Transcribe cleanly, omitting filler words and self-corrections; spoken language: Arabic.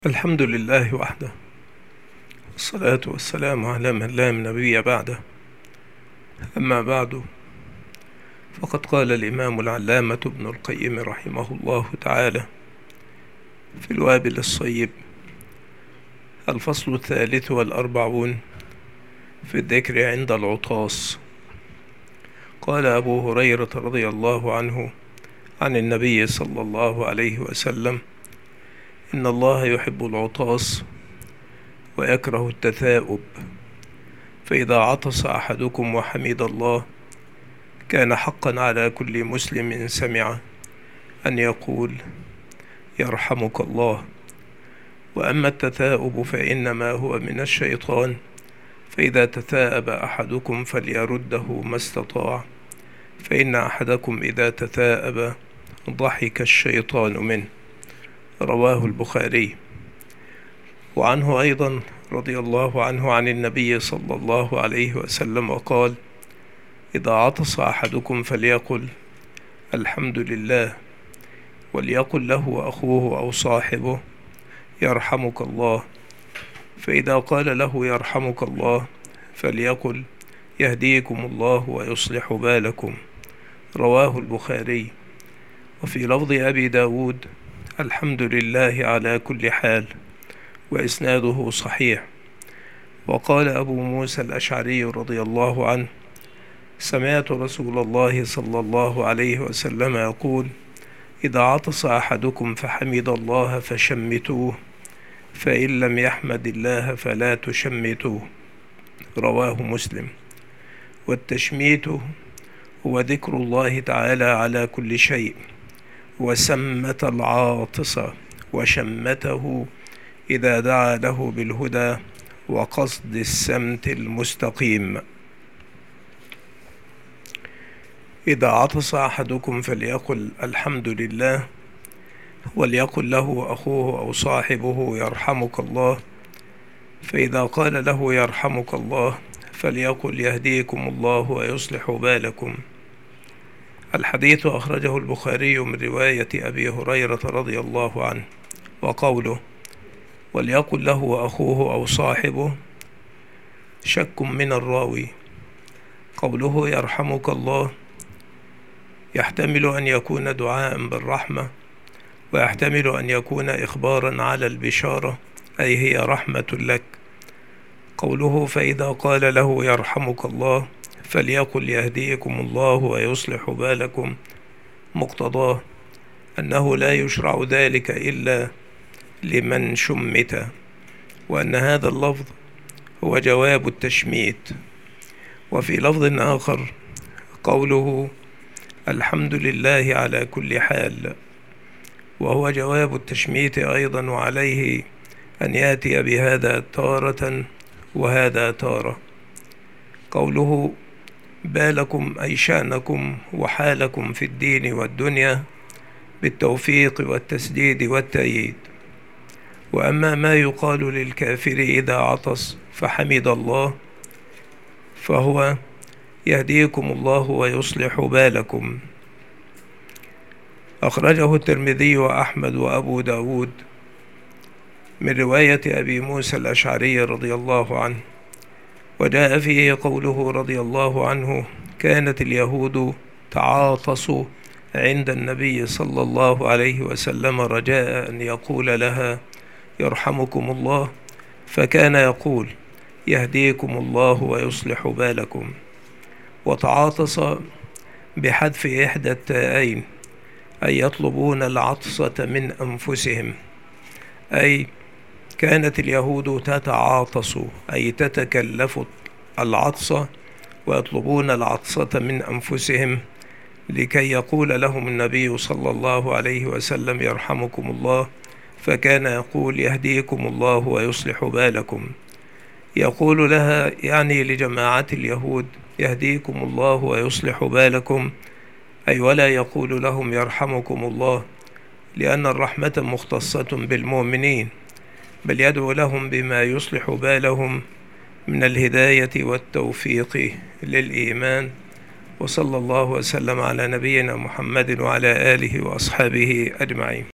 الحمد لله وحده، والصلاة والسلام على من لا نبي بعده. أما بعد، فقد قال الإمام العلامة ابن القيم رحمه الله تعالى في الوابل الصيب: الفصل 43 في الذكر عند العطاس. قال أبو هريرة رضي الله عنه عن النبي صلى الله عليه وسلم: إن الله يحب العطاس ويكره التثاؤب، فإذا عطس أحدكم وحمد الله كان حقا على كل مسلم سمع أن يقول: يرحمك الله. وأما التثاؤب فإنما هو من الشيطان، فإذا تثاءب أحدكم فليرده ما استطاع، فإن أحدكم إذا تثاءب ضحك الشيطان منه. رواه البخاري. وعنه أيضا رضي الله عنه عن النبي صلى الله عليه وسلم قال: إذا عطس أحدكم فليقل: الحمد لله، وليقل له أخوه أو صاحبه: يرحمك الله. فإذا قال له يرحمك الله فليقل: يهديكم الله ويصلح بالكم. رواه البخاري. وفي لفظ أبي داود: الحمد لله على كل حال، وإسناده صحيح. وقال أبو موسى الأشعري رضي الله عنه: سمعت رسول الله صلى الله عليه وسلم يقول: إذا عطس أحدكم فحمد الله فشمتوه، فإن لم يحمد الله فلا تشمتوه. رواه مسلم. والتشميت هو ذكر الله تعالى على كل شيء، وسمت العاطس وشمته إذا دعا له بالهدى وقصد السمت المستقيم. إذا عطس أحدكم فليقل: الحمد لله، وليقل له أخوه أو صاحبه: يرحمك الله. فإذا قال له يرحمك الله فليقل: يهديكم الله ويصلح بالكم. الحديث أخرجه البخاري من رواية أبي هريرة رضي الله عنه. وقوله: وليقل له أخوه أو صاحبه، شك من الراوي. قوله يرحمك الله يحتمل أن يكون دعاء بالرحمة، ويحتمل أن يكون إخبارا على البشارة، أي هي رحمة لك. قوله فإذا قال له يرحمك الله فليقل: يهديكم الله ويصلح بالكم، مقتضاه أنه لا يشرع ذلك إلا لمن شمت، وأن هذا اللفظ هو جواب التشميت. وفي لفظ آخر قوله: الحمد لله على كل حال، وهو جواب التشميت أيضا، وعليه أن يأتي بهذا تارة وهذا تارة. قوله بالكم أي شأنكم وحالكم في الدين والدنيا بالتوفيق والتسديد والتأييد. وأما ما يقال للكافر إذا عطس فحمد الله فهو: يهديكم الله ويصلح بالكم. أخرجه الترمذي وأحمد وأبو داود من رواية أبي موسى الأشعري رضي الله عنه. وجاء فيه قوله رضي الله عنه: كانت اليهود تعاطس عند النبي صلى الله عليه وسلم رجاء أن يقول لها: يرحمكم الله، فكان يقول: يهديكم الله ويصلح بالكم. وتعاطس بحذف إحدى التاءين، أي يطلبون العطسة من أنفسهم، أي كانت اليهود تتعاطس أي تتكلف العطسة، ويطلبون العطسة من أنفسهم لكي يقول لهم النبي صلى الله عليه وسلم: يرحمكم الله، فكان يقول: يهديكم الله ويصلح بالكم. يقول لها، يعني لجماعة اليهود: يهديكم الله ويصلح بالكم، أي ولا يقول لهم: يرحمكم الله، لأن الرحمة مختصة بالمؤمنين، بل يدعو لهم بما يصلح بالهم من الهداية والتوفيق للإيمان. وصلى الله وسلم على نبينا محمد وعلى آله وأصحابه أجمعين.